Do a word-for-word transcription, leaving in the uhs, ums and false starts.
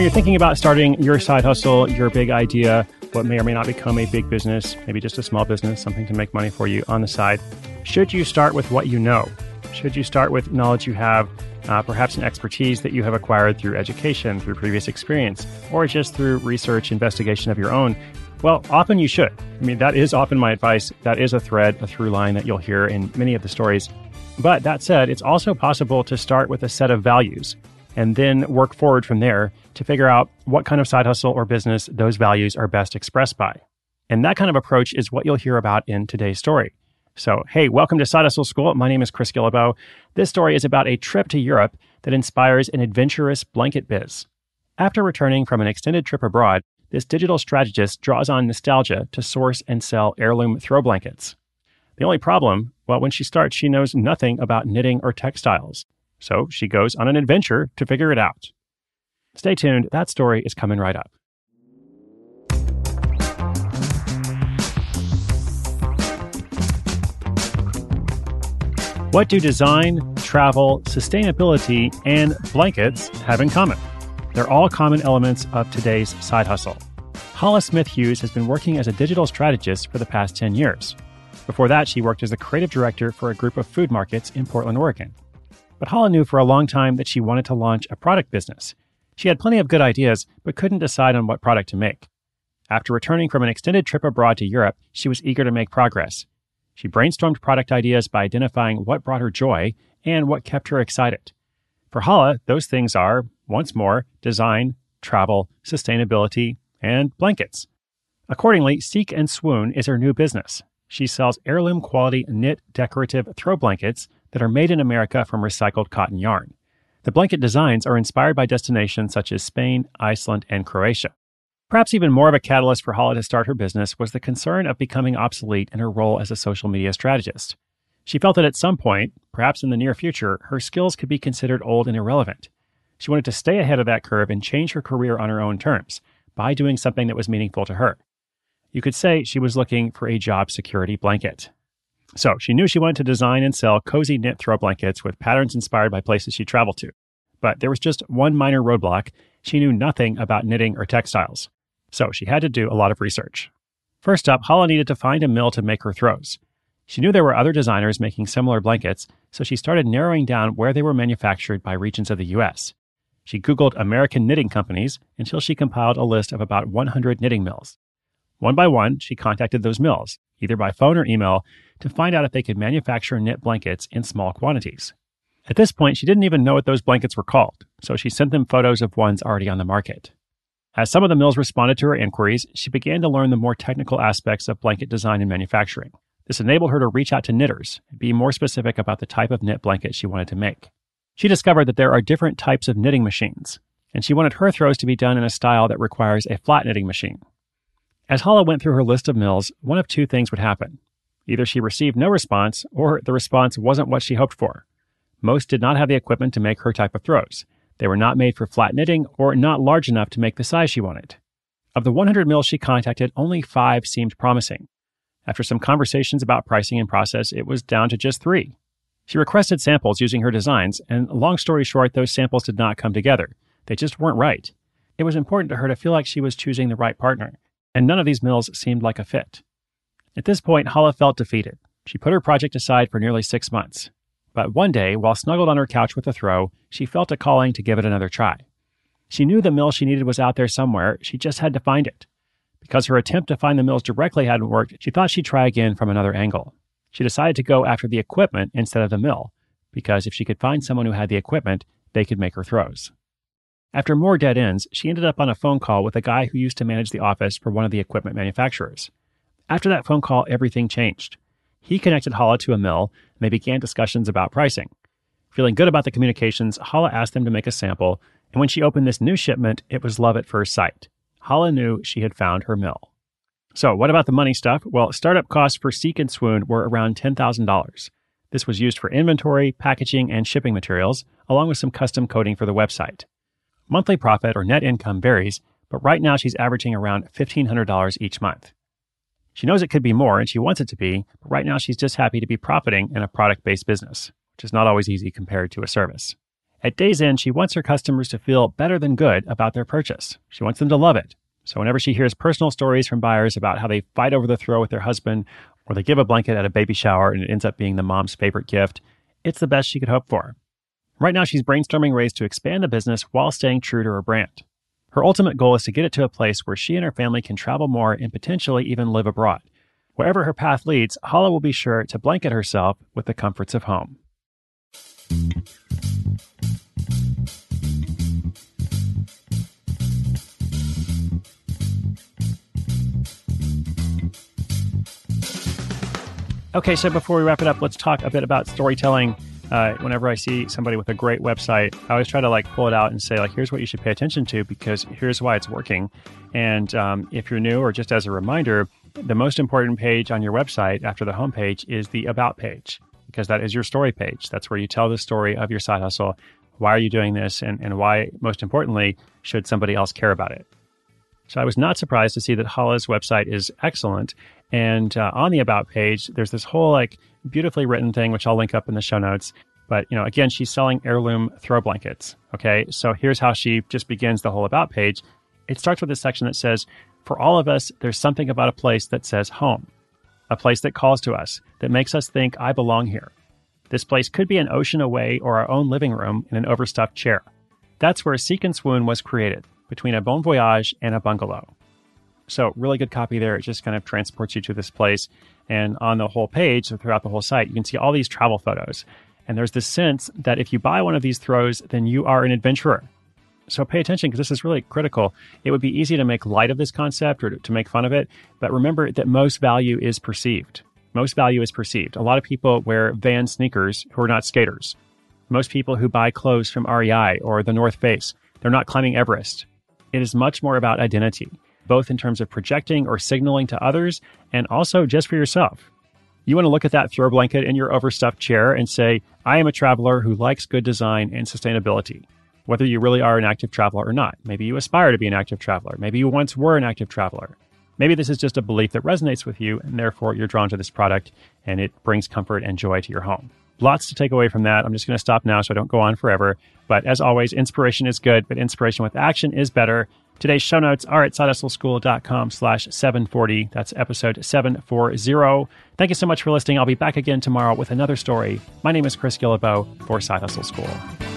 you're thinking about starting your side hustle, your big idea, what may or may not become a big business, maybe just a small business, something to make money for you on the side, should you start with what you know? Should you start with knowledge you have, uh, perhaps an expertise that you have acquired through education, through previous experience, or just through research, investigation of your own? Well, often you should. I mean, that is often my advice. That is a thread, a through line that you'll hear in many of the stories. But that said, it's also possible to start with a set of values and then work forward from there to figure out what kind of side hustle or business those values are best expressed by. And that kind of approach is what you'll hear about in today's story. So, hey, welcome to Side Hustle School. My name is Chris Guillebeau. This story is about a trip to Europe that inspires an adventurous blanket biz. After returning from an extended trip abroad, this digital strategist draws on nostalgia to source and sell heirloom throw blankets. The only problem, well, when she starts, she knows nothing about knitting or textiles. So she goes on an adventure to figure it out. Stay tuned. That story is coming right up. What do design, travel, sustainability, and blankets have in common? They're all common elements of today's side hustle. Hala Smith Hughes has been working as a digital strategist for the past ten years. Before that, she worked as the creative director for a group of food markets in Portland, Oregon. But Hala knew for a long time that she wanted to launch a product business. She had plenty of good ideas, but couldn't decide on what product to make. After returning from an extended trip abroad to Europe, she was eager to make progress. She brainstormed product ideas by identifying what brought her joy and what kept her excited. For Hala, those things are, once more, design, travel, sustainability, and blankets. Accordingly, Seek and Swoon is her new business. She sells heirloom quality knit decorative throw blankets that are made in America from recycled cotton yarn. The blanket designs are inspired by destinations such as Spain, Iceland, and Croatia. Perhaps even more of a catalyst for Hala to start her business was the concern of becoming obsolete in her role as a social media strategist. She felt that at some point, perhaps in the near future, her skills could be considered old and irrelevant. She wanted to stay ahead of that curve and change her career on her own terms by doing something that was meaningful to her. You could say she was looking for a job security blanket. So she knew she wanted to design and sell cozy knit throw blankets with patterns inspired by places she traveled to. But there was just one minor roadblock. She knew nothing about knitting or textiles. So she had to do a lot of research. First up, Hala needed to find a mill to make her throws. She knew there were other designers making similar blankets, so she started narrowing down where they were manufactured by regions of the U S. She Googled American knitting companies until she compiled a list of about one hundred knitting mills. One by one, she contacted those mills, either by phone or email, to find out if they could manufacture knit blankets in small quantities. At this point, she didn't even know what those blankets were called, so she sent them photos of ones already on the market. As some of the mills responded to her inquiries, she began to learn the more technical aspects of blanket design and manufacturing. This enabled her to reach out to knitters and be more specific about the type of knit blanket she wanted to make. She discovered that there are different types of knitting machines, and she wanted her throws to be done in a style that requires a flat knitting machine. As Hala went through her list of mills, one of two things would happen. Either she received no response, or the response wasn't what she hoped for. Most did not have the equipment to make her type of throws. They were not made for flat knitting or not large enough to make the size she wanted. Of the one hundred mills she contacted, only five seemed promising. After some conversations about pricing and process, it was down to just three. She requested samples using her designs, and long story short, those samples did not come together. They just weren't right. It was important to her to feel like she was choosing the right partner, and none of these mills seemed like a fit. At this point, Hala felt defeated. She put her project aside for nearly six months. But one day, while snuggled on her couch with a throw, she felt a calling to give it another try. She knew the mill she needed was out there somewhere, she just had to find it. Because her attempt to find the mills directly hadn't worked, she thought she'd try again from another angle. She decided to go after the equipment instead of the mill, because if she could find someone who had the equipment, they could make her throws. After more dead ends, she ended up on a phone call with a guy who used to manage the office for one of the equipment manufacturers. After that phone call, everything changed. He connected Hala to a mill, and they began discussions about pricing. Feeling good about the communications, Hala asked them to make a sample, and when she opened this new shipment, it was love at first sight. Hala knew she had found her mill. So what about the money stuff? Well, startup costs for Seek and Swoon were around ten thousand dollars. This was used for inventory, packaging, and shipping materials, along with some custom coding for the website. Monthly profit or net income varies, but right now she's averaging around fifteen hundred dollars each month. She knows it could be more and she wants it to be, but right now she's just happy to be profiting in a product-based business, which is not always easy compared to a service. At Days Inn, she wants her customers to feel better than good about their purchase. She wants them to love it. So whenever she hears personal stories from buyers about how they fight over the throw with their husband, or they give a blanket at a baby shower and it ends up being the mom's favorite gift, it's the best she could hope for. Right now, she's brainstorming ways to expand the business while staying true to her brand. Her ultimate goal is to get it to a place where she and her family can travel more and potentially even live abroad. Wherever her path leads, Hala will be sure to blanket herself with the comforts of home. Okay, so before we wrap it up, let's talk a bit about storytelling. Uh, whenever I see somebody with a great website, I always try to like pull it out and say, like, here's what you should pay attention to because here's why it's working. And um, if you're new or just as a reminder, the most important page on your website after the homepage is the About page, because that is your story page. That's where you tell the story of your side hustle. Why are you doing this? And, and why, most importantly, should somebody else care about it? So I was not surprised to see that Hala's website is excellent. And uh, on the About page, there's this whole like beautifully written thing, which I'll link up in the show notes. But, you know, again, she's selling heirloom throw blankets. Okay, so here's how she just begins the whole About page. It starts with a section that says, for all of us, there's something about a place that says home, a place that calls to us, that makes us think I belong here. This place could be an ocean away or our own living room in an overstuffed chair. That's where Seek and Swoon was created, between a bon voyage and a bungalow. So really good copy there. It just kind of transports you to this place. And on the whole page, so throughout the whole site, you can see all these travel photos. And there's this sense that if you buy one of these throws, then you are an adventurer. So pay attention because this is really critical. It would be easy to make light of this concept or to, to make fun of it. But remember that most value is perceived. Most value is perceived. A lot of people wear Vans sneakers who are not skaters. Most people who buy clothes from R E I or the North Face, they're not climbing Everest. It is much more about identity, both in terms of projecting or signaling to others and also just for yourself. You want to look at that throw blanket in your overstuffed chair and say, I am a traveler who likes good design and sustainability. Whether you really are an active traveler or not. Maybe you aspire to be an active traveler. Maybe you once were an active traveler. Maybe this is just a belief that resonates with you and therefore you're drawn to this product and it brings comfort and joy to your home. Lots to take away from that. I'm just going to stop now so I don't go on forever. But as always, inspiration is good, but inspiration with action is better. Today's show notes are at sidehustleschool.com slash 740. That's episode seven forty. Thank you so much for listening. I'll be back again tomorrow with another story. My name is Chris Guillebeau for Side Hustle School.